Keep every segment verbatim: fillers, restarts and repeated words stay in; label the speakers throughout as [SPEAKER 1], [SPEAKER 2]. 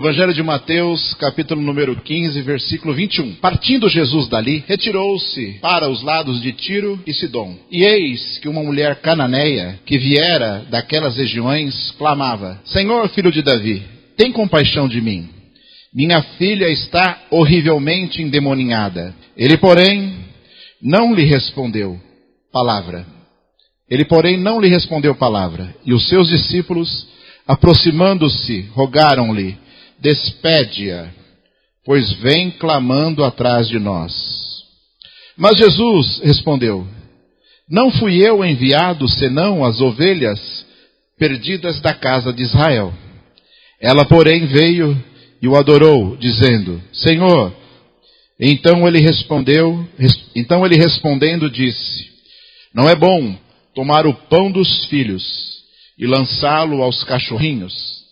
[SPEAKER 1] Evangelho de Mateus, capítulo número quinze, versículo vinte e um. Partindo Jesus dali, retirou-se para os lados de Tiro e Sidom. E eis que uma mulher cananeia, que viera daquelas regiões, clamava: Senhor, filho de Davi, tem compaixão de mim. Minha filha está horrivelmente endemoninhada. Ele, porém, não lhe respondeu palavra. Ele, porém, não lhe respondeu palavra. E os seus discípulos, aproximando-se, rogaram-lhe: Despede-a, pois vem clamando atrás de nós. Mas Jesus respondeu: Não fui eu enviado, senão as ovelhas perdidas da casa de Israel. Ela, porém, veio e o adorou, dizendo: Senhor. Então ele respondeu, então ele respondendo disse: Não é bom tomar o pão dos filhos e lançá-lo aos cachorrinhos.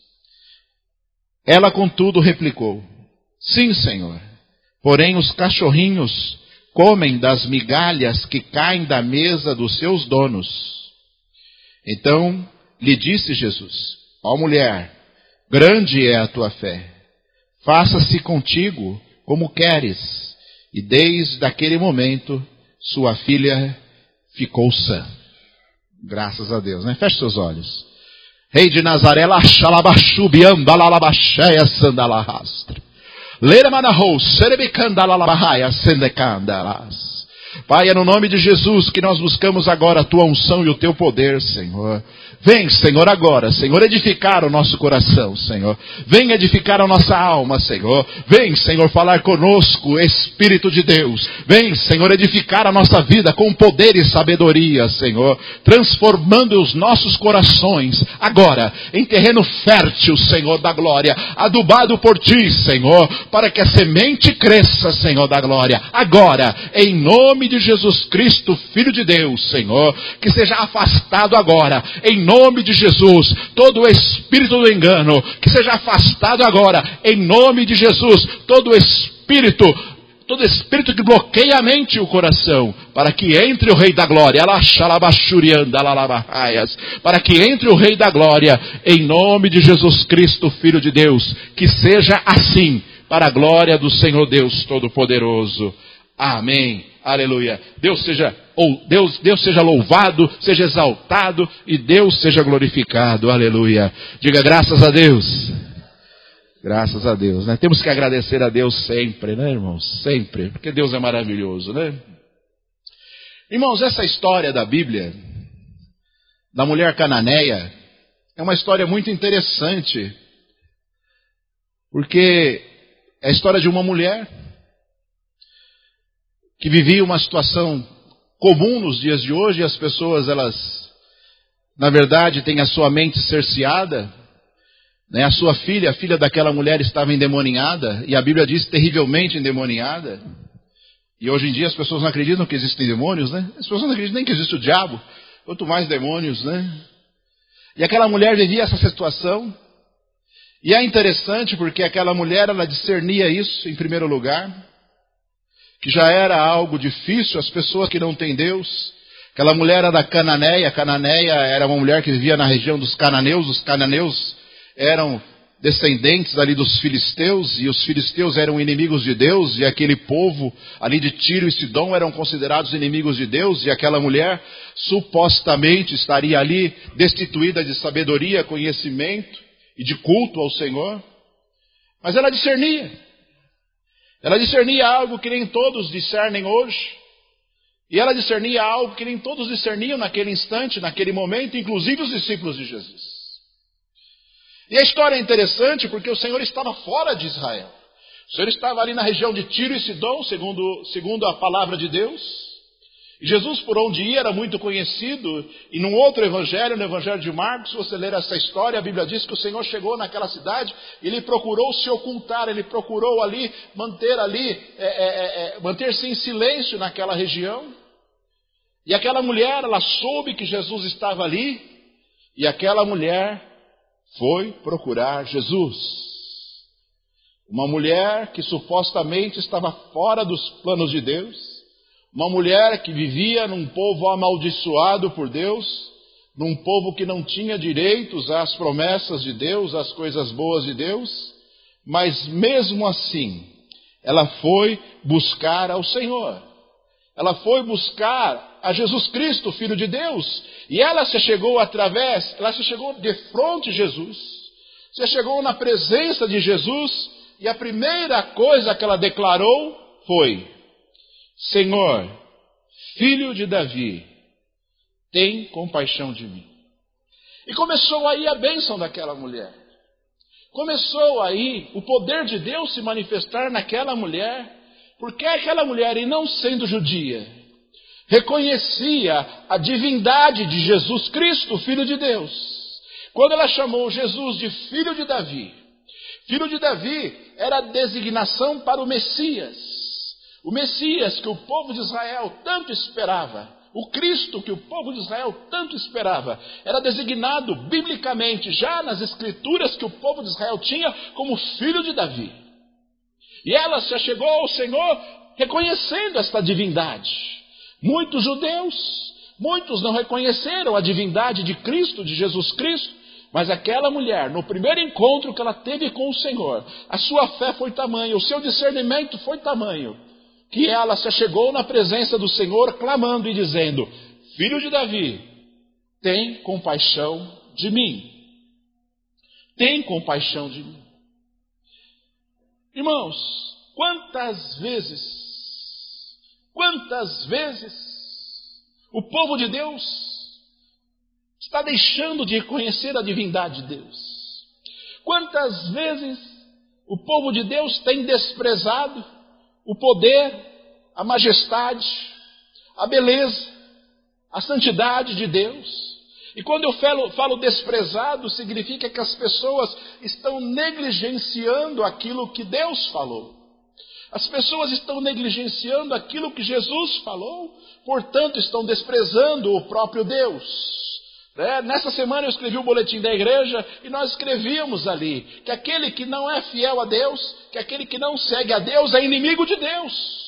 [SPEAKER 1] Ela, contudo, replicou: Sim, Senhor. Porém, os cachorrinhos comem das migalhas que caem da mesa dos seus donos. Então lhe disse Jesus: Ó mulher, grande é a tua fé. Faça-se contigo como queres. E desde aquele momento, sua filha ficou sã. Graças a Deus, né? Feche seus olhos. Rei de Nazaré, laxalabaxubiamba, lalabaxéia, sandalahastre. Leremanahou, serebicandalalabahaia, sendecandalas. Pai, é no nome de Jesus que nós buscamos agora a tua unção e o teu poder, Senhor. Vem, Senhor, agora, Senhor, edificar o nosso coração, Senhor. Vem edificar a nossa alma, Senhor. Vem, Senhor, falar conosco, Espírito de Deus. Vem, Senhor, edificar a nossa vida com poder e sabedoria, Senhor. Transformando os nossos corações, agora, em terreno fértil, Senhor da glória. Adubado por ti, Senhor, para que a semente cresça, Senhor da glória. Agora, em nome de Jesus Cristo, Filho de Deus, Senhor, que seja afastado agora, em nome de Jesus, todo o espírito do engano, que seja afastado agora, em nome de Jesus, todo o espírito, todo espírito que bloqueia a mente e o coração, para que entre o Rei da Glória, para que entre o Rei da Glória, em nome de Jesus Cristo, Filho de Deus, que seja assim, para a glória do Senhor Deus Todo-Poderoso. Amém. Aleluia. Deus seja, ou Deus, Deus seja louvado, seja exaltado e Deus seja glorificado. Aleluia. Diga graças a Deus. Graças a Deus, né? Temos que agradecer a Deus sempre, né, irmãos? Sempre, porque Deus é maravilhoso, né? Irmãos, essa história da Bíblia, da mulher cananeia, é uma história muito interessante, porque é a história de uma mulher que vivia uma situação comum nos dias de hoje, e as pessoas, elas, na verdade, têm a sua mente cerceada, né? A sua filha, a filha daquela mulher estava endemoninhada, e a Bíblia diz terrivelmente endemoninhada, e hoje em dia as pessoas não acreditam que existem demônios, né? As pessoas não acreditam nem que existe o diabo, quanto mais demônios, né? E aquela mulher vivia essa situação, e é interessante porque aquela mulher, ela discernia isso em primeiro lugar, que já era algo difícil, as pessoas que não têm Deus. Aquela mulher era da Cananeia, a Cananeia era uma mulher que vivia na região dos cananeus, os cananeus eram descendentes ali dos filisteus, e os filisteus eram inimigos de Deus, e aquele povo ali de Tiro e Sidom eram considerados inimigos de Deus, e aquela mulher supostamente estaria ali destituída de sabedoria, conhecimento e de culto ao Senhor, mas ela discernia. Ela discernia algo que nem todos discernem hoje. E ela discernia algo que nem todos discerniam naquele instante, naquele momento, inclusive os discípulos de Jesus. E a história é interessante porque o Senhor estava fora de Israel. O Senhor estava ali na região de Tiro e Sidom, segundo, segundo a palavra de Deus. E Jesus, por onde ia, era muito conhecido. E num outro evangelho, no evangelho de Marcos, se você ler essa história, a Bíblia diz que o Senhor chegou naquela cidade, e ele procurou se ocultar, ele procurou ali, manter ali, é, é, é, manter-se em silêncio naquela região. E aquela mulher, ela soube que Jesus estava ali, e aquela mulher foi procurar Jesus. Uma mulher que supostamente estava fora dos planos de Deus, uma mulher que vivia num povo amaldiçoado por Deus, num povo que não tinha direitos às promessas de Deus, às coisas boas de Deus, Mas mesmo assim, ela foi buscar ao Senhor. Ela foi buscar a Jesus Cristo, Filho de Deus. E ela se chegou através, ela se chegou de frente a Jesus. Se chegou na presença de Jesus. E a primeira coisa que ela declarou foi: Senhor, Filho de Davi, tem compaixão de mim. E começou aí a bênção daquela mulher. Começou aí o poder de Deus se manifestar naquela mulher. Porque aquela mulher, e não sendo judia, reconhecia a divindade de Jesus Cristo, Filho de Deus. Quando ela chamou Jesus de Filho de Davi, Filho de Davi era a designação para o Messias. O Messias que o povo de Israel tanto esperava. O Cristo que o povo de Israel tanto esperava. Era designado biblicamente, já nas escrituras que o povo de Israel tinha, como Filho de Davi. E ela se achegou ao Senhor reconhecendo esta divindade. Muitos judeus, muitos não reconheceram a divindade de Cristo, de Jesus Cristo. Mas aquela mulher, no primeiro encontro que ela teve com o Senhor, a sua fé foi tamanho, o seu discernimento foi tamanho, que ela se achegou na presença do Senhor, clamando e dizendo: Filho de Davi, tem compaixão de mim. Tem compaixão de mim. Irmãos, quantas vezes, quantas vezes o povo de Deus está deixando de reconhecer a divindade de Deus? Quantas vezes o povo de Deus tem desprezado o poder, a majestade, a beleza, a santidade de Deus? E quando eu falo, falo desprezado, significa que as pessoas estão negligenciando aquilo que Deus falou. As pessoas estão negligenciando aquilo que Jesus falou, portanto estão desprezando o próprio Deus. É, nessa semana eu escrevi o boletim da igreja e nós escrevíamos ali que aquele que não é fiel a Deus, que aquele que não segue a Deus é inimigo de Deus.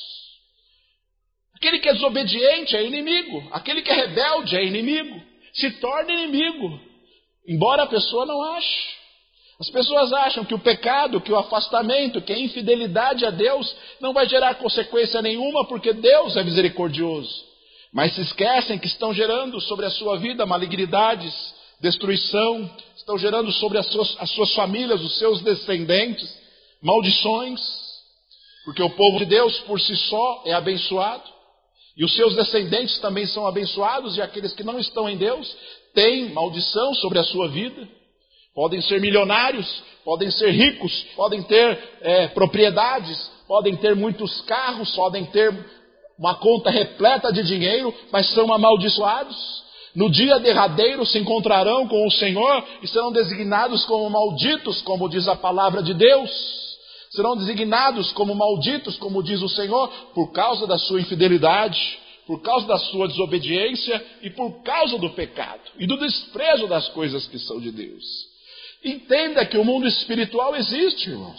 [SPEAKER 1] Aquele que é desobediente é inimigo, aquele que é rebelde é inimigo. Se torna inimigo, embora a pessoa não ache. As pessoas acham que o pecado, que o afastamento, que a infidelidade a Deus não vai gerar consequência nenhuma porque Deus é misericordioso. Mas se esquecem que estão gerando sobre a sua vida malignidades, destruição, estão gerando sobre as suas, as suas famílias, os seus descendentes, maldições. Porque o povo de Deus por si só é abençoado. E os seus descendentes também são abençoados, e aqueles que não estão em Deus têm maldição sobre a sua vida. Podem ser milionários, podem ser ricos, podem ter é, propriedades, podem ter muitos carros, podem ter uma conta repleta de dinheiro, mas são amaldiçoados. No dia derradeiro se encontrarão com o Senhor e serão designados como malditos, como diz a palavra de Deus. Serão designados como malditos, como diz o Senhor, por causa da sua infidelidade, por causa da sua desobediência e por causa do pecado e do desprezo das coisas que são de Deus. Entenda que o mundo espiritual existe, irmãos.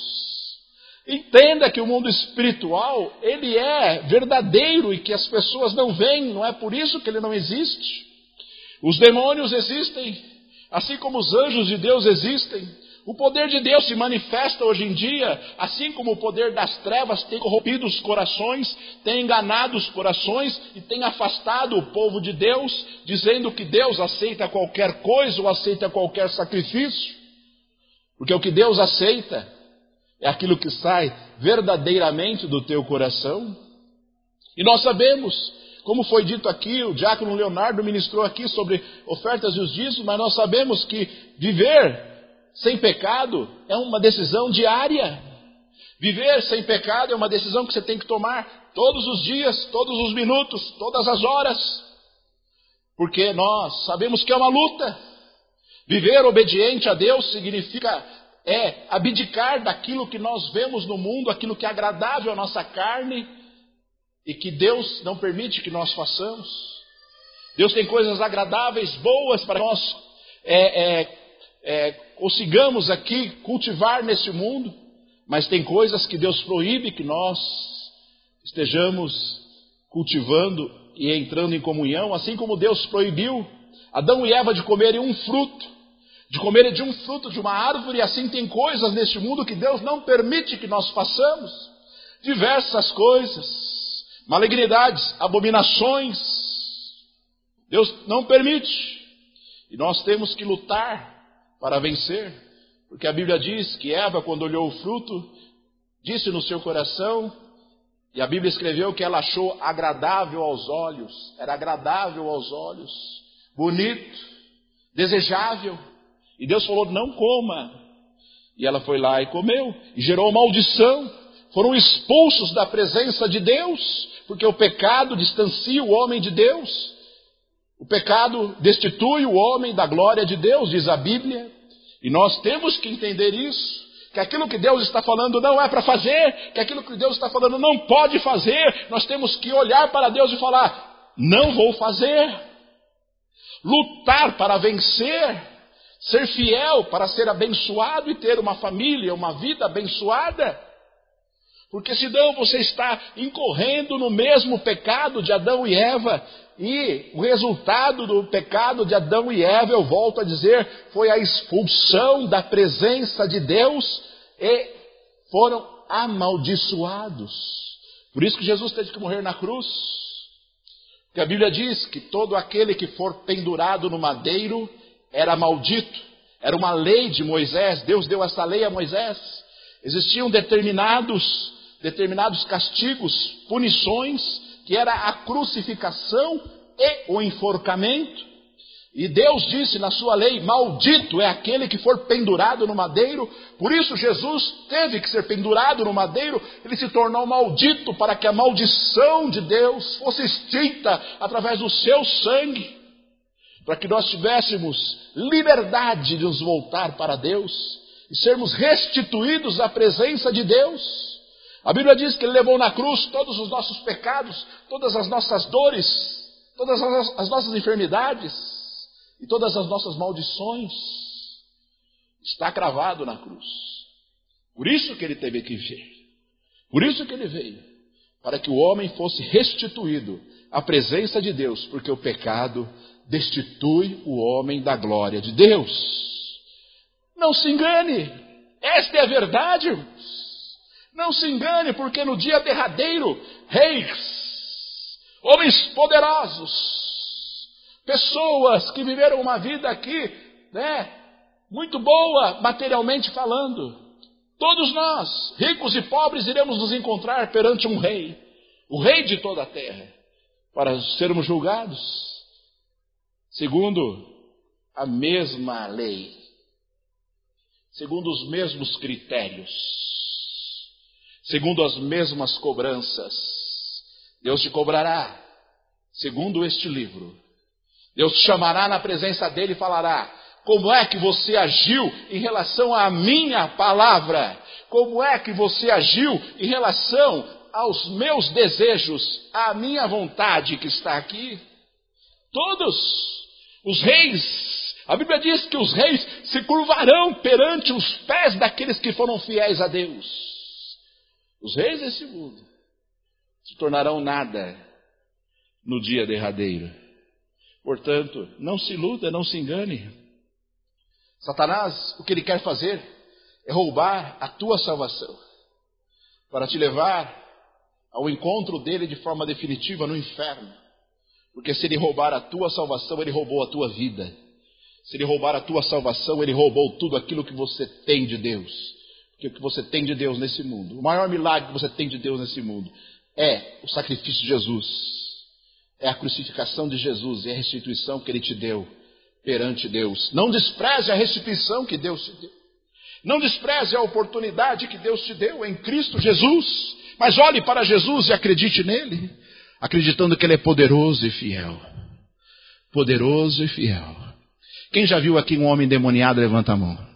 [SPEAKER 1] Entenda que o mundo espiritual, ele é verdadeiro e que as pessoas não veem, não é por isso que ele não existe. Os demônios existem, assim como os anjos de Deus existem. O poder de Deus se manifesta hoje em dia, assim como o poder das trevas tem corrompido os corações, tem enganado os corações e tem afastado o povo de Deus, dizendo que Deus aceita qualquer coisa ou aceita qualquer sacrifício. Porque o que Deus aceita é aquilo que sai verdadeiramente do teu coração. E nós sabemos, como foi dito aqui, o diácono Leonardo ministrou aqui sobre ofertas e os dízimos, mas nós sabemos que viver sem pecado é uma decisão diária. Viver sem pecado é uma decisão que você tem que tomar todos os dias, todos os minutos, todas as horas. Porque nós sabemos que é uma luta. Viver obediente a Deus significa é, abdicar daquilo que nós vemos no mundo, aquilo que é agradável à nossa carne e que Deus não permite que nós façamos. Deus tem coisas agradáveis, boas para nós é, é, é, consigamos aqui cultivar nesse mundo, mas tem coisas que Deus proíbe que nós estejamos cultivando e entrando em comunhão, assim como Deus proibiu Adão e Eva de comerem um fruto de comer de um fruto de uma árvore, e assim tem coisas neste mundo que Deus não permite que nós façamos. Diversas coisas, malignidades, abominações, Deus não permite. E nós temos que lutar para vencer, porque a Bíblia diz que Eva, quando olhou o fruto, disse no seu coração, e a Bíblia escreveu que ela achou agradável aos olhos, era agradável aos olhos, bonito, desejável, e Deus falou, não coma, e ela foi lá e comeu, e gerou maldição, foram expulsos da presença de Deus, porque o pecado distancia o homem de Deus, o pecado destitui o homem da glória de Deus, diz a Bíblia, e nós temos que entender isso, que aquilo que Deus está falando não é para fazer, que aquilo que Deus está falando não pode fazer, nós temos que olhar para Deus e falar, não vou fazer, lutar para vencer, ser fiel para ser abençoado e ter uma família, uma vida abençoada, porque senão você está incorrendo no mesmo pecado de Adão e Eva, e o resultado do pecado de Adão e Eva, eu volto a dizer, foi a expulsão da presença de Deus e foram amaldiçoados. Por isso que Jesus teve que morrer na cruz, porque a Bíblia diz que todo aquele que for pendurado no madeiro era maldito, era uma lei de Moisés, Deus deu essa lei a Moisés, existiam determinados, determinados castigos, punições, que era a crucificação e o enforcamento, e Deus disse na sua lei, maldito é aquele que for pendurado no madeiro, por isso Jesus teve que ser pendurado no madeiro, ele se tornou maldito para que a maldição de Deus fosse extinta através do seu sangue, para que nós tivéssemos liberdade de nos voltar para Deus e sermos restituídos à presença de Deus. A Bíblia diz que Ele levou na cruz todos os nossos pecados, todas as nossas dores, todas as nossas enfermidades e todas as nossas maldições. Está cravado na cruz. Por isso que Ele teve que vir. Por isso que Ele veio. Para que o homem fosse restituído à presença de Deus, porque o pecado destitui o homem da glória de Deus. Não se engane, esta é a verdade, irmãos. Não se engane, porque no dia derradeiro, reis, homens poderosos, pessoas que viveram uma vida aqui, né, muito boa, materialmente falando, todos nós, ricos e pobres, iremos nos encontrar perante um rei, o rei de toda a terra, para sermos julgados segundo a mesma lei, segundo os mesmos critérios, segundo as mesmas cobranças. Deus te cobrará segundo este livro. Deus te chamará na presença dele e falará, como é que você agiu em relação à minha palavra? Como é que você agiu em relação aos meus desejos, à minha vontade que está aqui? Todos os reis, a Bíblia diz que os reis se curvarão perante os pés daqueles que foram fiéis a Deus. Os reis desse mundo se tornarão nada no dia derradeiro. Portanto, não se iluda, não se engane. Satanás, o que ele quer fazer é roubar a tua salvação, para te levar ao encontro dele de forma definitiva no inferno. Porque se ele roubar a tua salvação, ele roubou a tua vida. Se ele roubar a tua salvação, ele roubou tudo aquilo que você tem de Deus. Porque o que você tem de Deus nesse mundo, o maior milagre que você tem de Deus nesse mundo, é o sacrifício de Jesus. É a crucificação de Jesus e a restituição que ele te deu perante Deus. Não despreze a restituição que Deus te deu. Não despreze a oportunidade que Deus te deu em Cristo Jesus. Mas olhe para Jesus e acredite nele, acreditando que ele é poderoso e fiel. Poderoso e fiel. Quem já viu aqui um homem endemoniado, levanta a mão.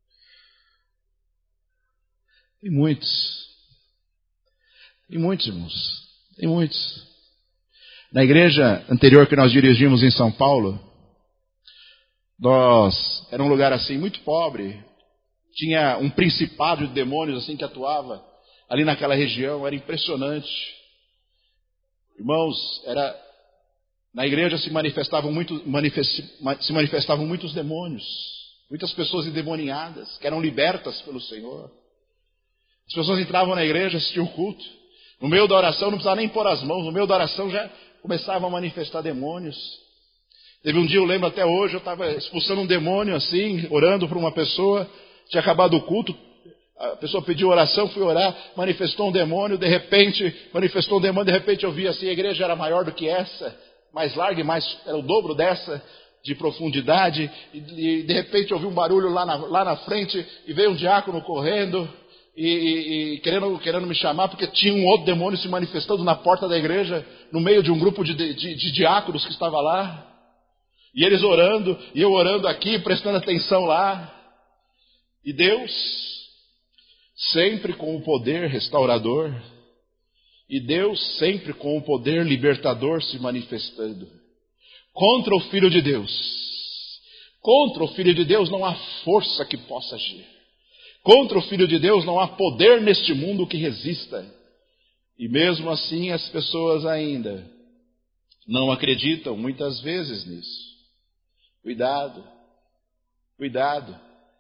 [SPEAKER 1] Tem muitos. Tem muitos, irmãos. Tem muitos. Na igreja anterior que nós dirigimos em São Paulo, nós, era um lugar assim muito pobre. Tinha um principado de demônios assim que atuava ali naquela região. Era impressionante. Irmãos, era, na igreja se manifestavam, muito, manifest, se manifestavam muitos demônios. Muitas pessoas endemoniadas, que eram libertas pelo Senhor. As pessoas entravam na igreja, assistiam o culto. No meio da oração, não precisava nem pôr as mãos. No meio da oração já começavam a manifestar demônios. Teve um dia, eu lembro até hoje, eu estava expulsando um demônio assim, orando por uma pessoa. Tinha acabado o culto. A pessoa pediu oração, fui orar, manifestou um demônio. De repente, manifestou um demônio. De repente eu vi assim, a igreja era maior do que essa. Mais larga e mais, era o dobro dessa de profundidade. E, e de repente eu vi um barulho lá na, lá na frente. E veio um diácono correndo. E, e, e querendo, querendo me chamar, porque tinha um outro demônio se manifestando na porta da igreja, no meio de um grupo de, de, de diáconos que estava lá, e eles orando, e eu orando aqui, prestando atenção lá, e Deus, sempre com o poder restaurador, e Deus sempre com o poder libertador se manifestando, contra o Filho de Deus, contra o Filho de Deus não há força que possa agir. Contra o Filho de Deus não há poder neste mundo que resista. E mesmo assim as pessoas ainda não acreditam muitas vezes nisso. Cuidado, cuidado.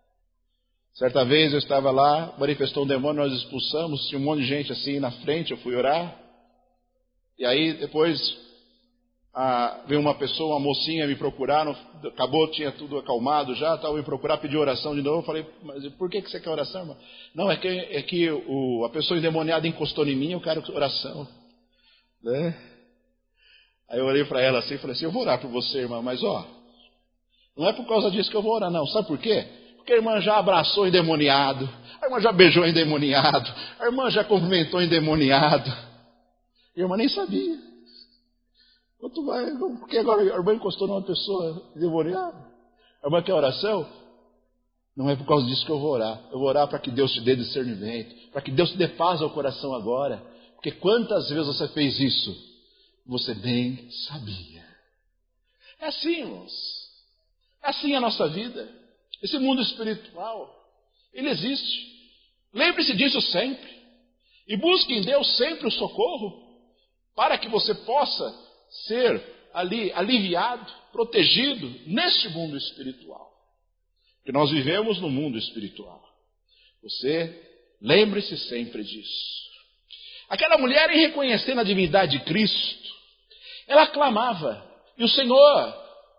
[SPEAKER 1] Certa vez eu estava lá, manifestou um demônio, nós expulsamos, tinha um monte de gente assim na frente, eu fui orar. E aí depois ah, veio uma pessoa, uma mocinha me procurar, não, acabou, tinha tudo acalmado já, estava me procurar, pediu oração de novo. Eu falei, mas por que, que você quer oração, irmão? Não, é que, é que o, a pessoa endemoniada encostou em mim, eu quero oração. Né? Aí eu olhei para ela assim e falei assim, eu vou orar por você, irmã, mas ó, não é por causa disso que eu vou orar, não. Sabe por quê? Porque a irmã já abraçou endemoniado, a irmã já beijou endemoniado, a irmã já cumprimentou endemoniado. E a irmã nem sabia. Quanto vai, porque agora a irmã encostou numa pessoa endemoniada. A irmã quer oração? Não é por causa disso que eu vou orar. Eu vou orar para que Deus te dê discernimento, para que Deus te dê paz ao coração agora. Porque quantas vezes você fez isso? Você bem sabia. É assim, irmãos. É assim a nossa vida. Esse mundo espiritual, ele existe. Lembre-se disso sempre. E busque em Deus sempre o socorro, para que você possa ser ali aliviado, protegido neste mundo espiritual. Porque nós vivemos no mundo espiritual. Você lembre-se sempre disso. Aquela mulher, em reconhecendo a divindade de Cristo, ela clamava, e o Senhor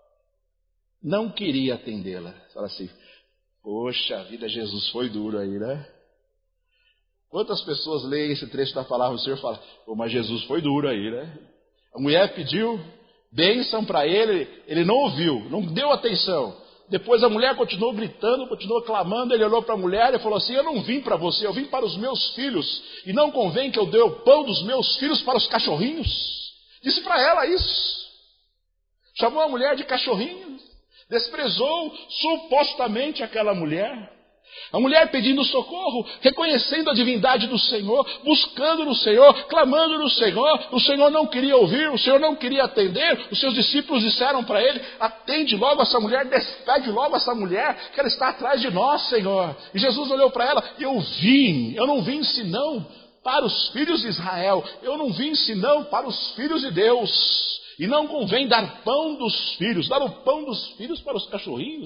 [SPEAKER 1] não queria atendê-la. Fala assim, poxa vida, Jesus foi duro aí, né? Quantas pessoas leem esse trecho da palavra do Senhor e falam, pô, mas Jesus foi duro aí, né? A mulher pediu bênção para ele, ele não ouviu, não deu atenção. Depois a mulher continuou gritando, continuou clamando, ele olhou para a mulher e falou assim, eu não vim para você, eu vim para os meus filhos, e não convém que eu dê o pão dos meus filhos para os cachorrinhos. Disse para ela isso. Chamou a mulher de cachorrinho, desprezou supostamente aquela mulher. A mulher pedindo socorro, reconhecendo a divindade do Senhor, buscando no Senhor, clamando no Senhor. O Senhor não queria ouvir, o Senhor não queria atender. Os seus discípulos disseram para ele, atende logo essa mulher, despede logo essa mulher, que ela está atrás de nós, Senhor. E Jesus olhou para ela, eu vim, eu não vim senão para os filhos de Israel, eu não vim senão para os filhos de Deus. E não convém dar pão dos filhos, dar o pão dos filhos para os cachorrinhos.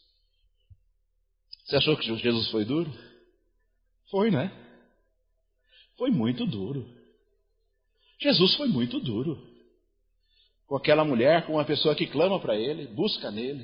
[SPEAKER 1] Você achou que Jesus foi duro? Foi, né? Foi muito duro. Jesus foi muito duro. Com aquela mulher, com uma pessoa que clama para ele, busca nele.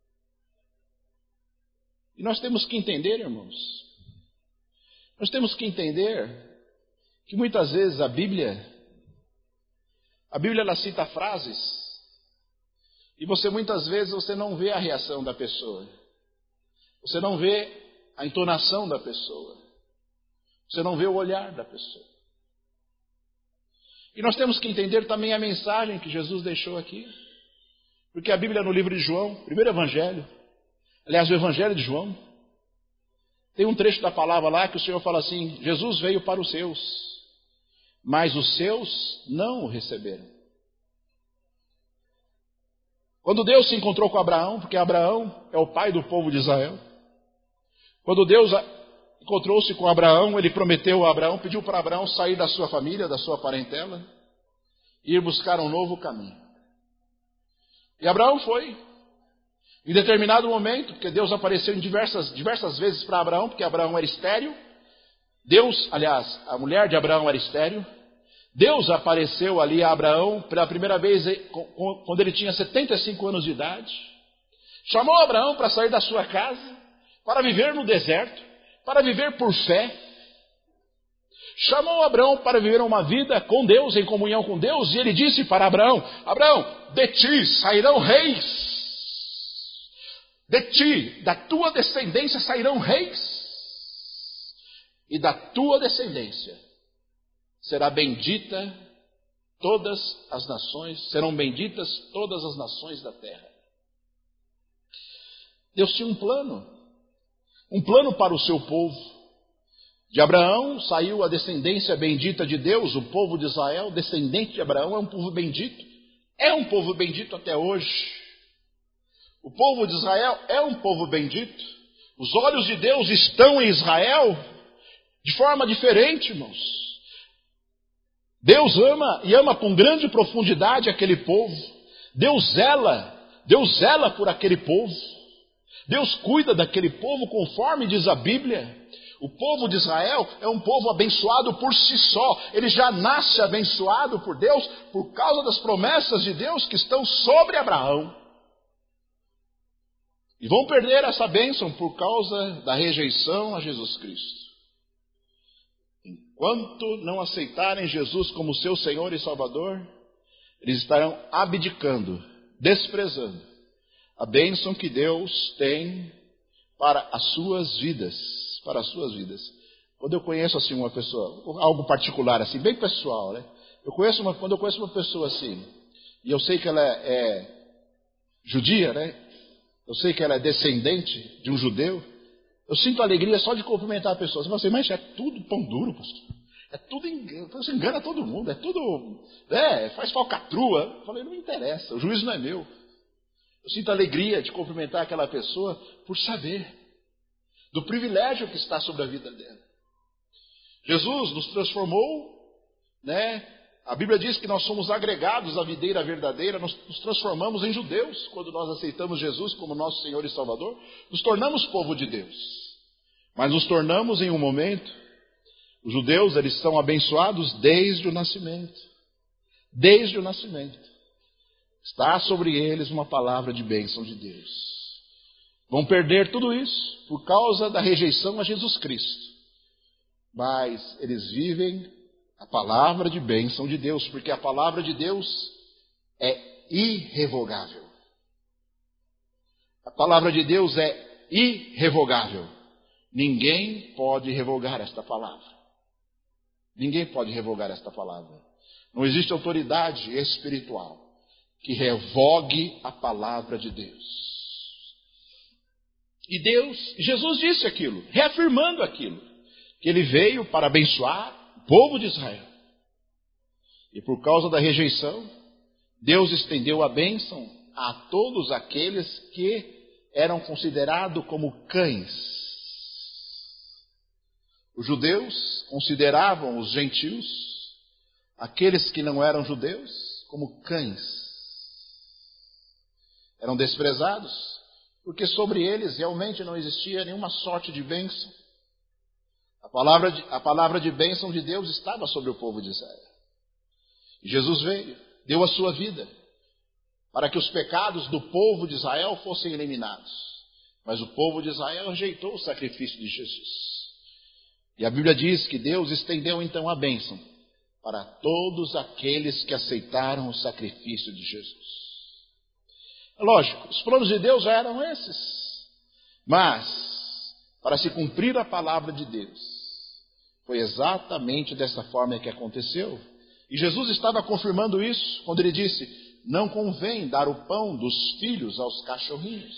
[SPEAKER 1] E nós temos que entender, irmãos, nós temos que entender que muitas vezes a Bíblia, a Bíblia ela cita frases, e você muitas vezes você não vê a reação da pessoa. Você não vê a entonação da pessoa. Você não vê o olhar da pessoa. E nós temos que entender também a mensagem que Jesus deixou aqui. Porque a Bíblia no livro de João, primeiro evangelho, aliás, o evangelho de João, tem um trecho da palavra lá que o Senhor fala assim, Jesus veio para os seus, mas os seus não o receberam. Quando Deus se encontrou com Abraão, porque Abraão é o pai do povo de Israel, quando Deus encontrou-se com Abraão, ele prometeu a Abraão, pediu para Abraão sair da sua família, da sua parentela, e ir buscar um novo caminho. E Abraão foi. Em determinado momento, porque Deus apareceu em diversas, diversas vezes para Abraão, porque Abraão era estéril. Deus, aliás, a mulher de Abraão era estéril. Deus apareceu ali a Abraão pela primeira vez quando ele tinha setenta e cinco anos de idade. Chamou Abraão para sair da sua casa, para viver no deserto, para viver por fé. Chamou Abraão para viver uma vida com Deus, em comunhão com Deus, e ele disse para Abraão: Abraão, de ti sairão reis. De ti, da tua descendência sairão reis, e da tua descendência será bendita todas as nações, serão benditas todas as nações da terra. Deus tinha um plano, um plano para o seu povo. De Abraão saiu a descendência bendita de Deus, o povo de Israel, descendente de Abraão, é um povo bendito, é um povo bendito até hoje. O povo de Israel é um povo bendito. Os olhos de Deus estão em Israel de forma diferente, irmãos. Deus ama e ama com grande profundidade aquele povo. Deus zela, Deus zela por aquele povo. Deus cuida daquele povo conforme diz a Bíblia. O povo de Israel é um povo abençoado por si só. Ele já nasce abençoado por Deus por causa das promessas de Deus que estão sobre Abraão. E vão perder essa bênção por causa da rejeição a Jesus Cristo. Enquanto não aceitarem Jesus como seu Senhor e Salvador, eles estarão abdicando, desprezando a bênção que Deus tem para as suas vidas, para as suas vidas. Quando eu conheço assim uma pessoa, algo particular assim, bem pessoal, né? Eu conheço uma, quando eu conheço uma pessoa assim, e eu sei que ela é, é judia, né? Eu sei que ela é descendente de um judeu. Eu sinto alegria só de cumprimentar a pessoa. Você fala assim, mas é tudo pão duro, pastor. É tudo engano. Você engana todo mundo. É tudo. É, faz falcatrua. Eu falei, não me interessa. O juízo não é meu. Eu sinto alegria de cumprimentar aquela pessoa por saber do privilégio que está sobre a vida dela. Jesus nos transformou, né? A Bíblia diz que nós somos agregados à videira verdadeira, nós nos transformamos em judeus quando nós aceitamos Jesus como nosso Senhor e Salvador, nos tornamos povo de Deus. Mas nos tornamos em um momento, os judeus, eles são abençoados desde o nascimento. Desde o nascimento. Está sobre eles uma palavra de bênção de Deus. Vão perder tudo isso por causa da rejeição a Jesus Cristo. Mas eles vivem a palavra de bênção de Deus, porque a palavra de Deus é irrevogável. A palavra de Deus é irrevogável. Ninguém pode revogar esta palavra. Ninguém pode revogar esta palavra. Não existe autoridade espiritual que revogue a palavra de Deus. E Deus, Jesus disse aquilo, reafirmando aquilo, que ele veio para abençoar o povo de Israel. E por causa da rejeição, Deus estendeu a bênção a todos aqueles que eram considerados como cães. Os judeus consideravam os gentios, aqueles que não eram judeus, como cães. Eram desprezados, porque sobre eles realmente não existia nenhuma sorte de bênção. A palavra de, a palavra de bênção de Deus estava sobre o povo de Israel. E Jesus veio, deu a sua vida, para que os pecados do povo de Israel fossem eliminados. Mas o povo de Israel rejeitou o sacrifício de Jesus. E a Bíblia diz que Deus estendeu então a bênção para todos aqueles que aceitaram o sacrifício de Jesus. Lógico, os planos de Deus já eram esses. Mas, para se cumprir a palavra de Deus, foi exatamente dessa forma que aconteceu. E Jesus estava confirmando isso quando ele disse, não convém dar o pão dos filhos aos cachorrinhos.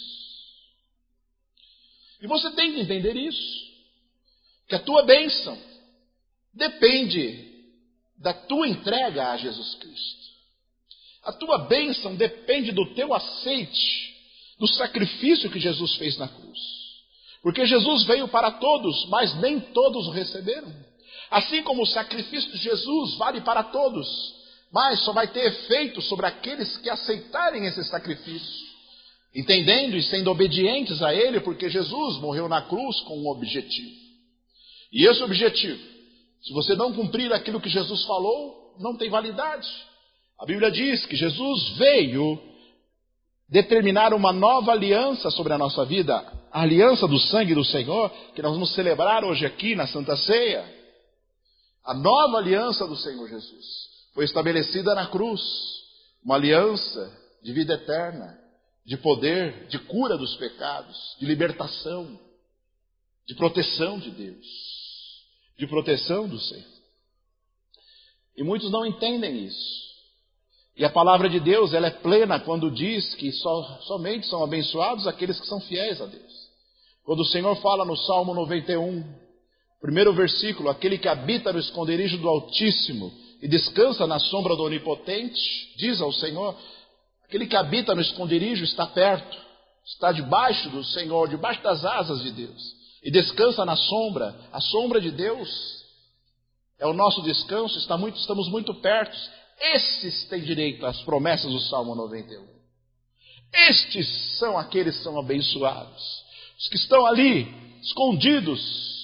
[SPEAKER 1] E você tem que entender isso. Que a tua bênção depende da tua entrega a Jesus Cristo. A tua bênção depende do teu aceite, do sacrifício que Jesus fez na cruz. Porque Jesus veio para todos, mas nem todos o receberam. Assim como o sacrifício de Jesus vale para todos, mas só vai ter efeito sobre aqueles que aceitarem esse sacrifício. entendendo e sendo obedientes a Ele, porque Jesus morreu na cruz com um objetivo. E esse objetivo, se você não cumprir aquilo que Jesus falou, não tem validade. A Bíblia diz que Jesus veio determinar uma nova aliança sobre a nossa vida, a aliança do sangue do Senhor, que nós vamos celebrar hoje aqui na Santa Ceia. A nova aliança do Senhor Jesus foi estabelecida na cruz, uma aliança de vida eterna, de poder, de cura dos pecados, de libertação, de proteção de Deus, de proteção do Senhor. E muitos não entendem isso. E a palavra de Deus, ela é plena quando diz que só, somente são abençoados aqueles que são fiéis a Deus. Quando o Senhor fala no Salmo noventa e um, primeiro versículo, aquele que habita no esconderijo do Altíssimo e descansa na sombra do Onipotente, diz ao Senhor, aquele que habita no esconderijo está perto, está debaixo do Senhor, debaixo das asas de Deus, e descansa na sombra. A sombra de Deus é o nosso descanso, está muito, estamos muito perto. Esses têm direito às promessas do Salmo noventa e um. Estes são aqueles que são abençoados, os que estão ali, escondidos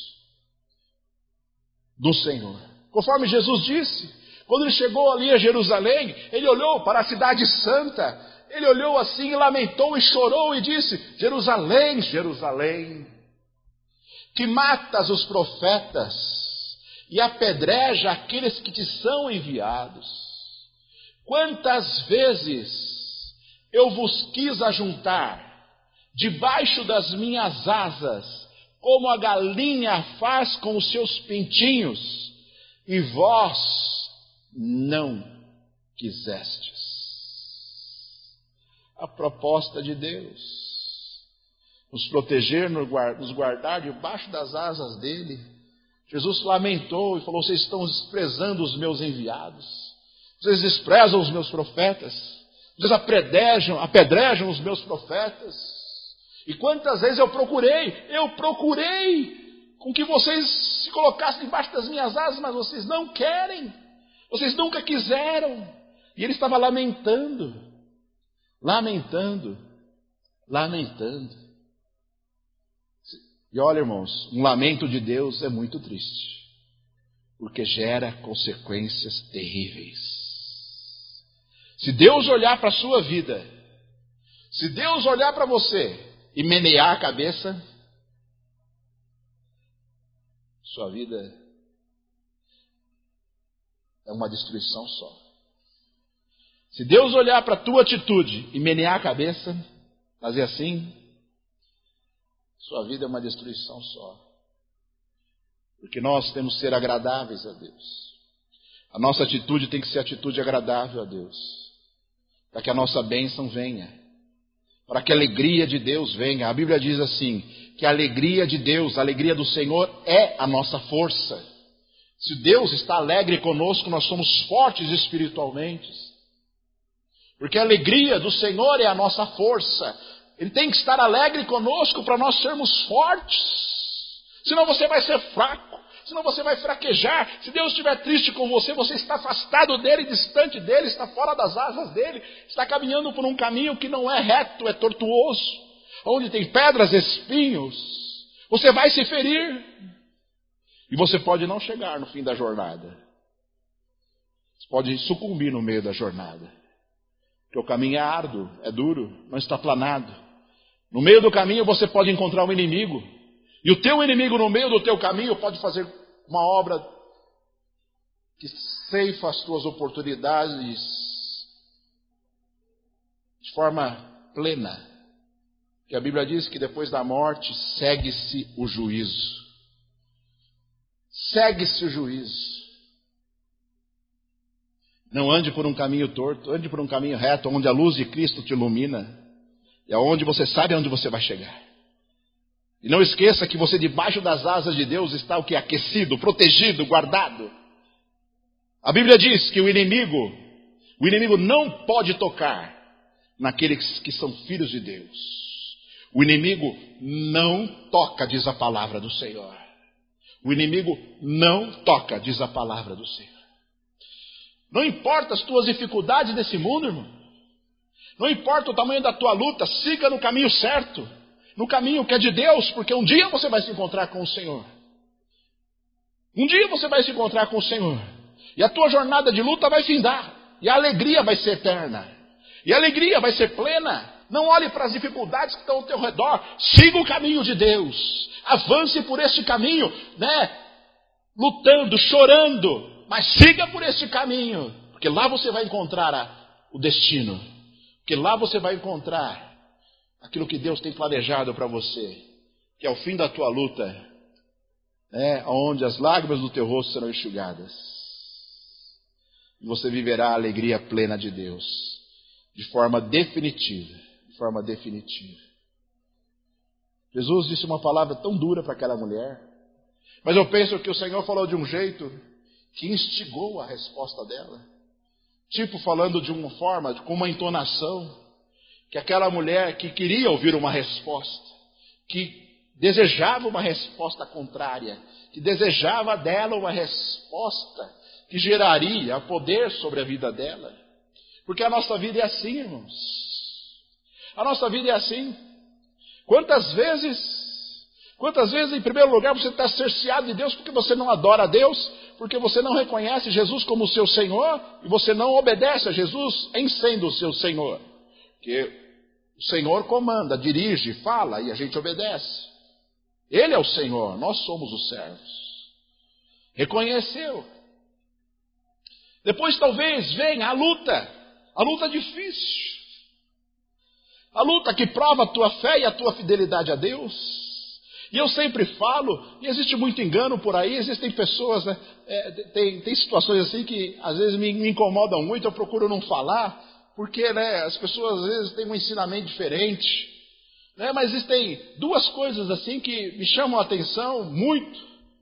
[SPEAKER 1] do Senhor. Conforme Jesus disse, quando ele chegou ali a Jerusalém, ele olhou para a cidade santa, ele olhou assim e lamentou e chorou e disse, Jerusalém, Jerusalém, que matas os profetas e apedreja aqueles que te são enviados. Quantas vezes eu vos quis ajuntar debaixo das minhas asas, como a galinha faz com os seus pintinhos, e vós não quisestes. A proposta de Deus, nos proteger, nos guardar debaixo das asas dele. Jesus lamentou e falou, vocês estão desprezando os meus enviados. Vocês desprezam os meus profetas. Vocês apedrejam, apedrejam os meus profetas. E quantas vezes eu procurei, eu procurei com que vocês se colocassem debaixo das minhas asas, mas vocês não querem. Vocês nunca quiseram. E ele estava lamentando, lamentando, lamentando. E olha, irmãos, um lamento de Deus é muito triste, porque gera consequências terríveis. Se Deus olhar para a sua vida, se Deus olhar para você e menear a cabeça, sua vida é uma destruição só. Se Deus olhar para a tua atitude e menear a cabeça, fazer assim, sua vida é uma destruição só. Porque nós temos que ser agradáveis a Deus. A nossa atitude tem que ser atitude agradável a Deus. Para que a nossa bênção venha, para que a alegria de Deus venha. A Bíblia diz assim, que a alegria de Deus, a alegria do Senhor é a nossa força. Se Deus está alegre conosco, nós somos fortes espiritualmente. Porque a alegria do Senhor é a nossa força. Ele tem que estar alegre conosco para nós sermos fortes. Senão você vai ser fraco. Senão você vai fraquejar. Se Deus estiver triste com você, você está afastado dele, distante dele, está fora das asas dele, está caminhando por um caminho que não é reto, é tortuoso, onde tem pedras, espinhos. Você vai se ferir. E você pode não chegar no fim da jornada. Você pode sucumbir no meio da jornada. Porque o caminho é árduo, é duro, não está planado. No meio do caminho você pode encontrar um inimigo. E o teu inimigo no meio do teu caminho pode fazer uma obra que ceifa as tuas oportunidades de forma plena. Que a Bíblia diz que depois da morte segue-se o juízo. Segue-se o juízo. Não ande por um caminho torto, ande por um caminho reto, onde a luz de Cristo te ilumina. É onde você sabe aonde você vai chegar. E não esqueça que você debaixo das asas de Deus está o que? Aquecido, protegido, guardado. A Bíblia diz que o inimigo, o inimigo não pode tocar naqueles que são filhos de Deus. O inimigo não toca, diz a palavra do Senhor. O inimigo não toca, diz a palavra do Senhor. Não importa as tuas dificuldades desse mundo, irmão. Não importa o tamanho da tua luta, siga no caminho certo, no caminho que é de Deus, porque um dia você vai se encontrar com o Senhor. Um dia você vai se encontrar com o Senhor. E a tua jornada de luta vai findar. E a alegria vai ser eterna. E a alegria vai ser plena. Não olhe para as dificuldades que estão ao teu redor. Siga o caminho de Deus. Avance por esse caminho, né? Lutando, chorando. Mas siga por esse caminho. Porque lá você vai encontrar a, o destino. Porque lá você vai encontrar aquilo que Deus tem planejado para você. Que é o fim da tua luta. É, onde as lágrimas do teu rosto serão enxugadas. E você viverá a alegria plena de Deus. De forma definitiva. De forma definitiva. Jesus disse uma palavra tão dura para aquela mulher. Mas eu penso que o Senhor falou de um jeito que instigou a resposta dela. Tipo falando de uma forma, com uma entonação. Que aquela mulher que queria ouvir uma resposta. Que desejava uma resposta contrária, que desejava dela uma resposta que geraria poder sobre a vida dela. Porque a nossa vida é assim, irmãos. A nossa vida é assim. Quantas vezes, quantas vezes em primeiro lugar você está cerceado de Deus porque você não adora a Deus, porque você não reconhece Jesus como seu Senhor e você não obedece a Jesus em sendo o seu Senhor. Porque o Senhor comanda, dirige, fala e a gente obedece. Ele é o Senhor, nós somos os servos. Reconheceu. Depois talvez venha a luta, a luta difícil. A luta que prova a tua fé e a tua fidelidade a Deus. E eu sempre falo, e existe muito engano por aí, existem pessoas, né, é, tem, tem situações assim que às vezes me, me incomodam muito, eu procuro não falar, porque né, as pessoas às vezes têm um ensinamento diferente. Né, mas existem duas coisas assim que me chamam a atenção muito.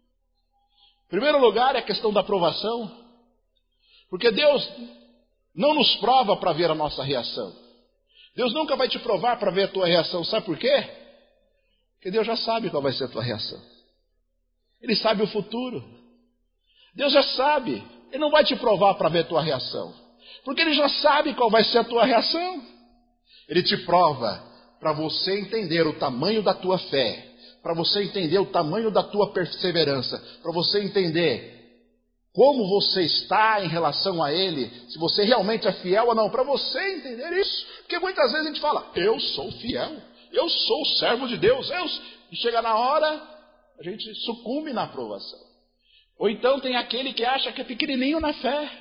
[SPEAKER 1] Em primeiro lugar é a questão da provação. Porque Deus não nos prova para ver a nossa reação. Deus nunca vai te provar para ver a tua reação. Sabe por quê? Porque Deus já sabe qual vai ser a tua reação. Ele sabe o futuro. Deus já sabe. Ele não vai te provar para ver a tua reação. Porque Ele já sabe qual vai ser a tua reação. Ele te prova para você entender o tamanho da tua fé, para você entender o tamanho da tua perseverança, para você entender como você está em relação a Ele, se você realmente é fiel ou não, para você entender isso. Porque muitas vezes a gente fala, eu sou fiel, eu sou servo de Deus, eu... e chega na hora, a gente sucumbe na aprovação. Ou então tem aquele que acha que é pequenininho na fé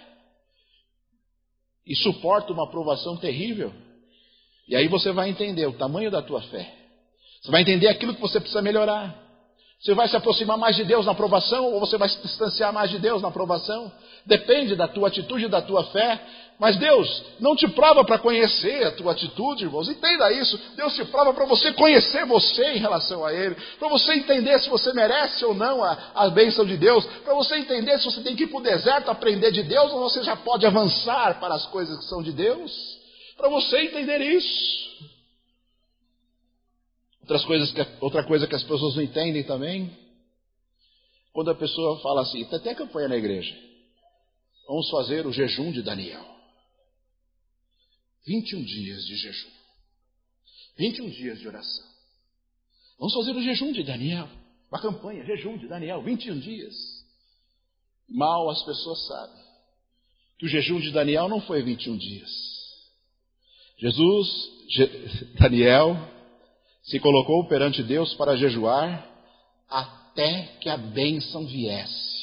[SPEAKER 1] e suporta uma aprovação terrível. E aí você vai entender o tamanho da tua fé. Você vai entender aquilo que você precisa melhorar. Você vai se aproximar mais de Deus na aprovação ou você vai se distanciar mais de Deus na aprovação? Depende da tua atitude e da tua fé. Mas Deus não te prova para conhecer a tua atitude, irmãos. Entenda isso. Deus te prova para você conhecer você em relação a Ele. Para você entender se você merece ou não a, a bênção de Deus. Para você entender se você tem que ir para o deserto aprender de Deus ou você já pode avançar para as coisas que são de Deus. Para você entender isso. Outras coisas que, outra coisa que as pessoas não entendem também, quando a pessoa fala assim, tem até campanha na igreja, vamos fazer o jejum de Daniel. vinte e um dias de jejum. vinte e um dias de oração. Vamos fazer o jejum de Daniel. Uma campanha, jejum de Daniel, vinte e um dias. Mal as pessoas sabem que o jejum de Daniel não foi vinte e um dias. Jesus, Daniel, se colocou perante Deus para jejuar até que a bênção viesse.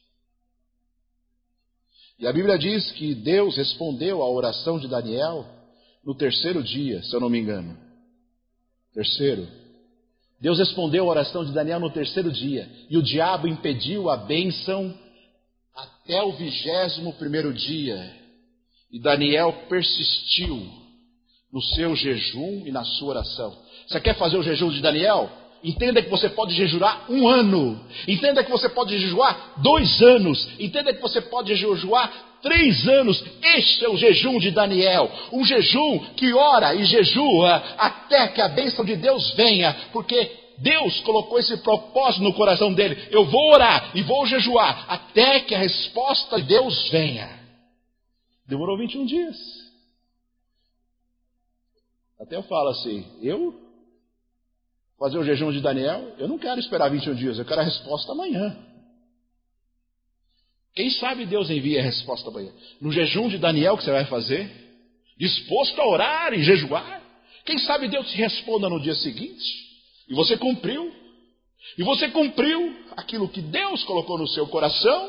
[SPEAKER 1] E a Bíblia diz que Deus respondeu à oração de Daniel no terceiro dia, se eu não me engano. Terceiro. Deus respondeu a oração de Daniel no terceiro dia. E o diabo impediu a bênção até o vigésimo primeiro dia. E Daniel persistiu no seu jejum e na sua oração. Você quer fazer o jejum de Daniel? Entenda que você pode jejuar um ano. Entenda que você pode jejuar dois anos. Entenda que você pode jejuar três anos. Este é o jejum de Daniel. Um jejum que ora e jejua até que a bênção de Deus venha. Porque Deus colocou esse propósito no coração dele. Eu vou orar e vou jejuar até que a resposta de Deus venha. Demorou vinte e um dias. Até eu falo assim, eu fazer o jejum de Daniel, eu não quero esperar vinte e um dias, eu quero a resposta amanhã. Quem sabe Deus envia a resposta amanhã. No jejum de Daniel que você vai fazer, disposto a orar e jejuar, quem sabe Deus te responda no dia seguinte. E você cumpriu. E você cumpriu aquilo que Deus colocou no seu coração.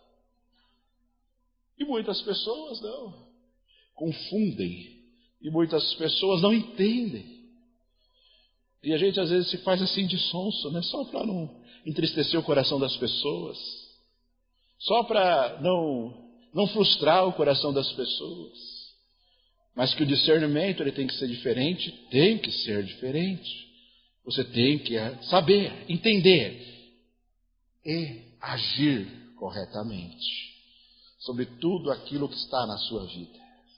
[SPEAKER 1] E muitas pessoas não. Confundem. E muitas pessoas não entendem. E a gente às vezes se faz assim de sonso, né? Só para não entristecer o coração das pessoas. Só para não, não frustrar o coração das pessoas. Mas que o discernimento ele tem que ser diferente, tem que ser diferente. Você tem que saber, entender e agir corretamente sobre tudo aquilo que está na sua vida.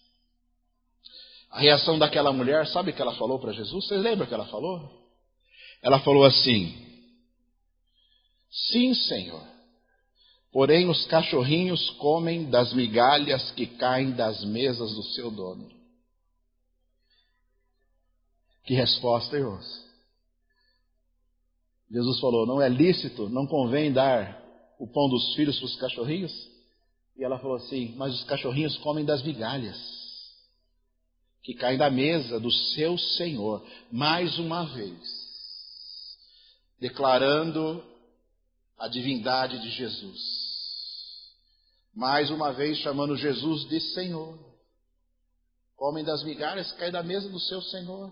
[SPEAKER 1] A reação daquela mulher, sabe o que ela falou para Jesus? Vocês lembram o que ela falou? Ela falou assim: sim, Senhor, porém os cachorrinhos comem das migalhas que caem das mesas do seu dono. Que resposta, irmãos? Jesus falou, não é lícito, não convém dar o pão dos filhos para os cachorrinhos? E ela falou assim, mas os cachorrinhos comem das migalhas que caem da mesa do seu Senhor. Mais uma vez, declarando a divindade de Jesus. Mais uma vez chamando Jesus de Senhor. Comem das migalhas que caem da mesa do seu Senhor.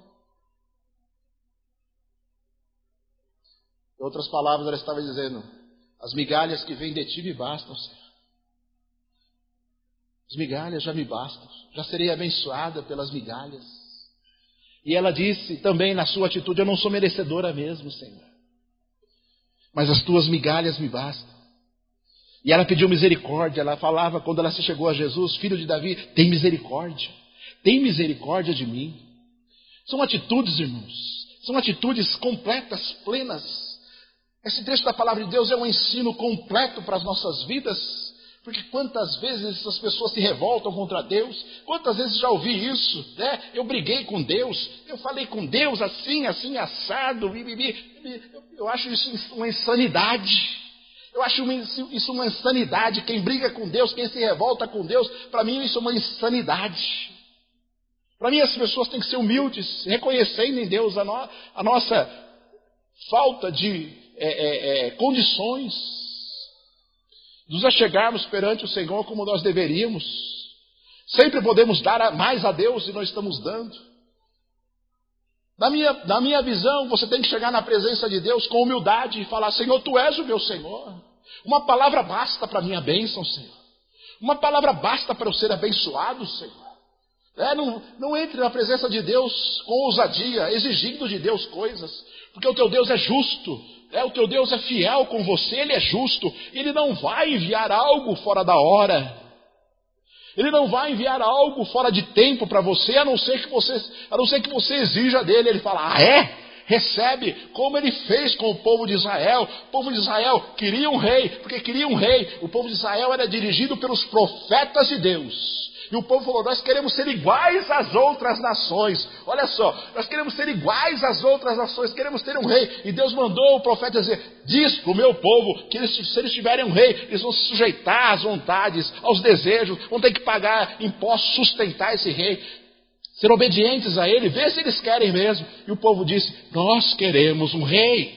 [SPEAKER 1] Em outras palavras, ela estava dizendo, as migalhas que vêm de ti me bastam, Senhor. As migalhas já me bastam, já serei abençoada pelas migalhas. E ela disse também na sua atitude, eu não sou merecedora mesmo, Senhor. Mas as tuas migalhas me bastam. E ela pediu misericórdia, ela falava quando ela se chegou a Jesus, filho de Davi, tem misericórdia, tem misericórdia de mim. São atitudes, irmãos, são atitudes completas, plenas. Esse texto da palavra de Deus é um ensino completo para as nossas vidas, porque quantas vezes essas pessoas se revoltam contra Deus, quantas vezes já ouvi isso, né? Eu briguei com Deus, eu falei com Deus assim, assim, assado, eu acho isso uma insanidade, eu acho isso uma insanidade, quem briga com Deus, quem se revolta com Deus, para mim isso é uma insanidade. Para mim as pessoas têm que ser humildes, reconhecendo em Deus a, no, a nossa falta de É, é, é, condições, nos achegarmos perante o Senhor como nós deveríamos. Sempre podemos dar mais a Deus e não estamos dando. Na minha, na minha visão, você tem que chegar na presença de Deus com humildade e falar, Senhor, Tu és o meu Senhor. Uma palavra basta para a minha bênção, Senhor. Uma palavra basta para eu ser abençoado, Senhor. É, não, não entre na presença de Deus com ousadia, exigindo de Deus coisas, porque o teu Deus é justo. É, o teu Deus é fiel com você, Ele é justo, Ele não vai enviar algo fora da hora, Ele não vai enviar algo fora de tempo para você, a não ser que você, a não ser que você exija dele. Ele fala, ah é? Recebe, como Ele fez com o povo de Israel. O povo de Israel queria um rei, porque queria um rei. O povo de Israel era dirigido pelos profetas de Deus. E o povo falou, nós queremos ser iguais às outras nações. Olha só, nós queremos ser iguais às outras nações, queremos ter um rei. E Deus mandou o profeta dizer, diz para o meu povo, que eles, se eles tiverem um rei, eles vão se sujeitar às vontades, aos desejos, vão ter que pagar impostos, sustentar esse rei, ser obedientes a ele, ver se eles querem mesmo. E o povo disse, nós queremos um rei.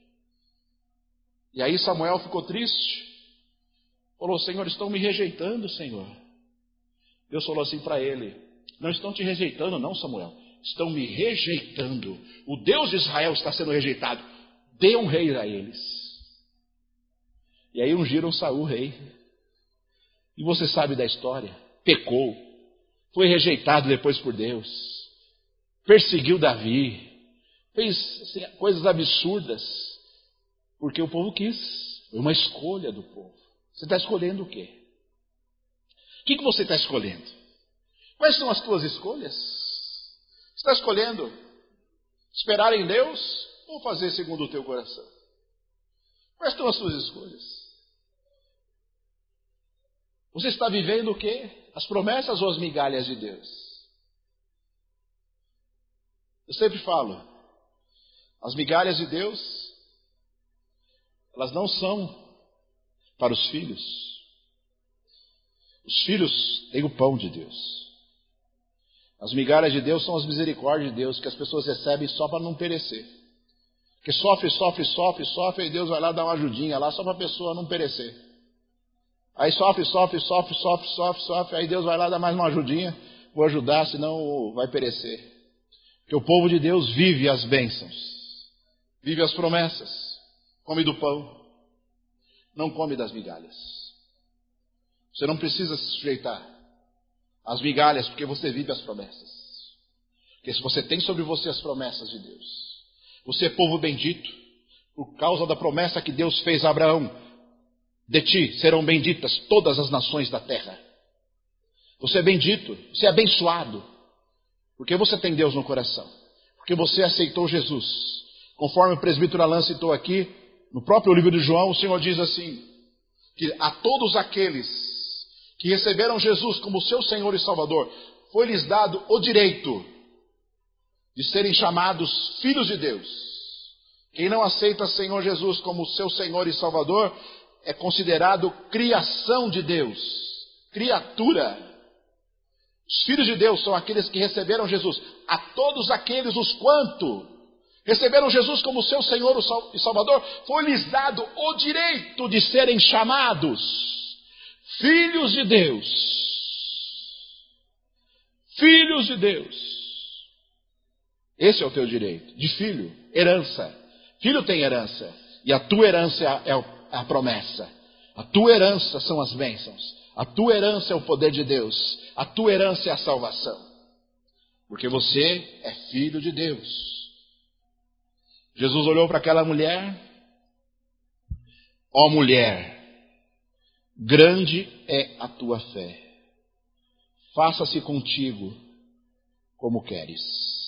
[SPEAKER 1] E aí Samuel ficou triste. Falou, Senhor, estão me rejeitando, Senhor. Deus falou assim para ele, não estão te rejeitando não, Samuel, estão me rejeitando. O Deus de Israel está sendo rejeitado. Dê um rei a eles. E aí ungiram Saul rei. E você sabe da história. Pecou. Foi rejeitado depois por Deus. Perseguiu Davi. Fez assim, coisas absurdas. Porque o povo quis. Foi uma escolha do povo. Você está escolhendo o quê? O que, que você está escolhendo? Quais são as tuas escolhas? Você está escolhendo esperar em Deus ou fazer segundo o teu coração? Quais são as tuas escolhas? Você está vivendo o quê? As promessas ou as migalhas de Deus? Eu sempre falo, as migalhas de Deus, elas não são para os filhos. Os filhos têm o pão de Deus. As migalhas de Deus são as misericórdias de Deus, que as pessoas recebem só para não perecer. Que sofre, sofre, sofre, sofre, e Deus vai lá dar uma ajudinha lá só para a pessoa não perecer. Aí sofre, sofre, sofre, sofre, sofre, sofre, aí Deus vai lá dar mais uma ajudinha, vou ajudar, senão vai perecer. Porque o povo de Deus vive as bênçãos, vive as promessas, come do pão, não come das migalhas. Você não precisa se sujeitar às migalhas, porque você vive as promessas. Porque se você tem sobre você as promessas de Deus, você é povo bendito, por causa da promessa que Deus fez a Abraão. De ti serão benditas todas as nações da terra. Você é bendito, você é abençoado, porque você tem Deus no coração, porque você aceitou Jesus. Conforme o presbítero Alan citou aqui, no próprio livro de João, o Senhor diz assim, que a todos aqueles que receberam Jesus como seu Senhor e Salvador, foi-lhes dado o direito de serem chamados filhos de Deus. Quem não aceita Senhor Jesus como seu Senhor e Salvador, é considerado criação de Deus, criatura. Os filhos de Deus são aqueles que receberam Jesus. A todos aqueles, os quanto receberam Jesus como seu Senhor e Salvador, foi-lhes dado o direito de serem chamados filhos de Deus. Filhos de Deus. Esse é o teu direito, de filho, herança. Filho tem herança, e a tua herança é a promessa. A tua herança são as bênçãos. A tua herança é o poder de Deus. A tua herança é a salvação. Porque você é filho de Deus. Jesus olhou para aquela mulher. Ó mulher, grande é a tua fé. Faça-se contigo como queres.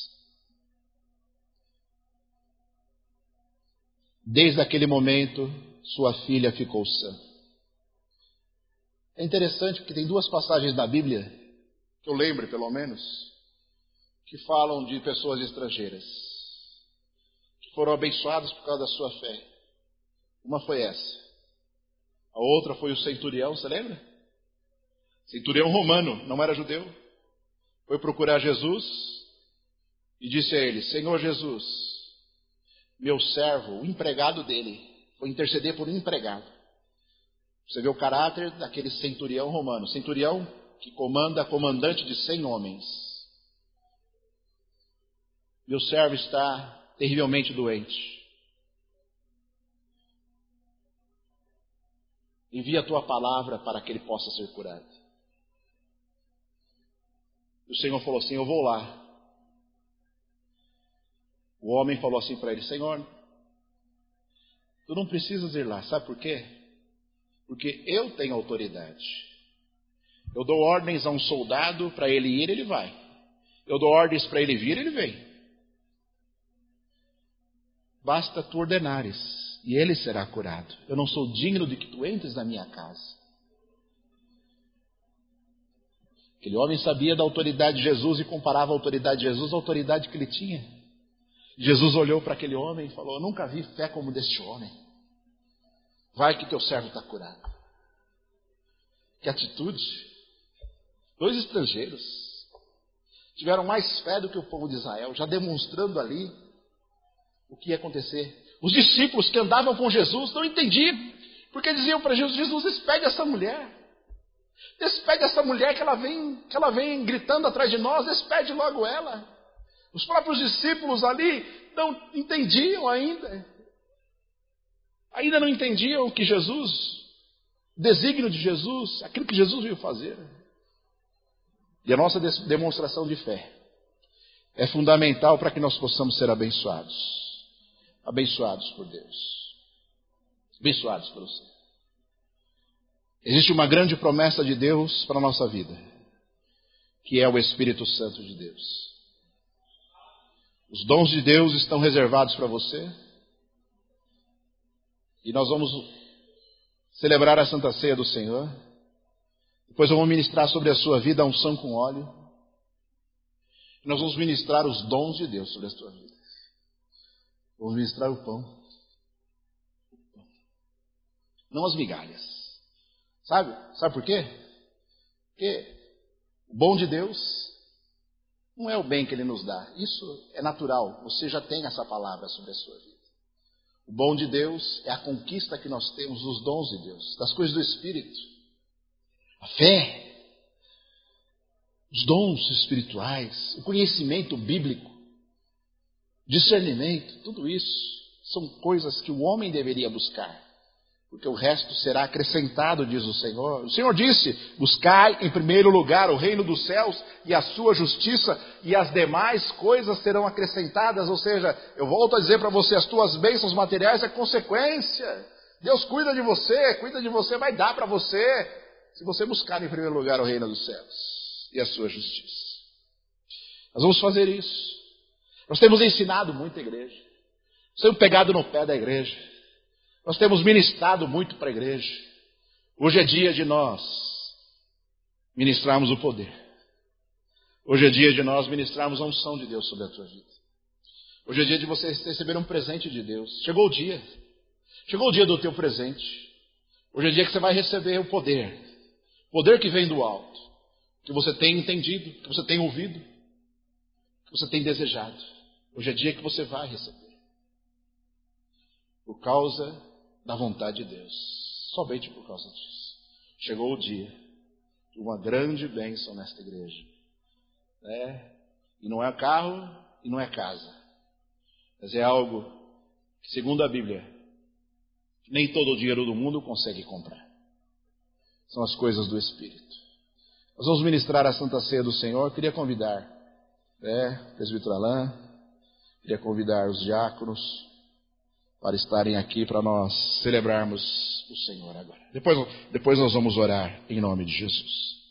[SPEAKER 1] Desde aquele momento, sua filha ficou sã. É interessante porque tem duas passagens na Bíblia, que eu lembro pelo menos, que falam de pessoas estrangeiras, que foram abençoadas por causa da sua fé. Uma foi essa. A outra foi o centurião, você lembra? Centurião romano, não era judeu. Foi procurar Jesus e disse a ele, Senhor Jesus, meu servo, o empregado dele, foi interceder por um empregado. Você vê o caráter daquele centurião romano. Centurião que comanda, comandante de cem homens. Meu servo está terrivelmente doente. Envia a tua palavra para que ele possa ser curado. E o Senhor falou assim, eu vou lá. O homem falou assim para ele, Senhor, tu não precisas ir lá, sabe por quê? Porque eu tenho autoridade. Eu dou ordens a um soldado para ele ir, ele vai. Eu dou ordens para ele vir, ele vem. Basta tu ordenares, e ele será curado. Eu não sou digno de que tu entres na minha casa. Aquele homem sabia da autoridade de Jesus e comparava a autoridade de Jesus à autoridade que ele tinha. Jesus olhou para aquele homem e falou, eu nunca vi fé como deste homem. Vai que teu servo está curado. Que atitude. Dois estrangeiros tiveram mais fé do que o povo de Israel, já demonstrando ali o que ia acontecer. Os discípulos que andavam com Jesus não entendiam, porque diziam para Jesus, Jesus, despede essa mulher. Despede essa mulher que ela vem, que ela vem gritando atrás de nós, despede logo ela. Os próprios discípulos ali não entendiam ainda. Ainda não entendiam que Jesus, o desígnio de Jesus, aquilo que Jesus veio fazer. E a nossa demonstração de fé é fundamental para que nós possamos ser abençoados. Abençoados por Deus. Abençoados pelo Senhor. Existe uma grande promessa de Deus para a nossa vida, que é o Espírito Santo de Deus. Os dons de Deus estão reservados para você. E nós vamos celebrar a Santa Ceia do Senhor. Depois eu vou ministrar sobre a sua vida a unção com óleo. Nós vamos ministrar os dons de Deus sobre a sua vida. Vamos ministrar o pão. Não as migalhas. Sabe? Sabe por quê? Porque o bom de Deus não é o bem que Ele nos dá. Isso é natural. Você já tem essa palavra sobre a sua vida. O bom de Deus é a conquista que nós temos dos dons de Deus, das coisas do Espírito. A fé, os dons espirituais, o conhecimento bíblico, discernimento, tudo isso são coisas que o homem deveria buscar. Porque o resto será acrescentado, diz o Senhor. O Senhor disse, buscai em primeiro lugar o reino dos céus e a sua justiça, e as demais coisas serão acrescentadas. Ou seja, eu volto a dizer para você, as tuas bênçãos materiais é consequência. Deus cuida de você, cuida de você, vai dar para você, se você buscar em primeiro lugar o reino dos céus e a sua justiça. Nós vamos fazer isso. Nós temos ensinado muito a igreja. Nós temos pegado no pé da igreja. Nós temos ministrado muito para a igreja. Hoje é dia de nós ministrarmos o poder. Hoje é dia de nós ministrarmos a unção de Deus sobre a tua vida. Hoje é dia de você receber um presente de Deus. Chegou o dia. Chegou o dia do teu presente. Hoje é dia que você vai receber o poder. Poder que vem do alto. Que você tem entendido, que você tem ouvido, que você tem desejado. Hoje é dia que você vai receber. Por causa da vontade de Deus. Somente por causa disso. Chegou o dia de uma grande bênção nesta igreja. É, e não é carro e não é casa. Mas é algo que, segundo a Bíblia, nem todo o dinheiro do mundo consegue comprar. São as coisas do Espírito. Nós vamos ministrar a Santa Ceia do Senhor. Eu queria convidar né, o presbítero Alain, queria convidar os diáconos para estarem aqui para nós celebrarmos o Senhor agora. Depois, depois nós vamos orar em nome de Jesus.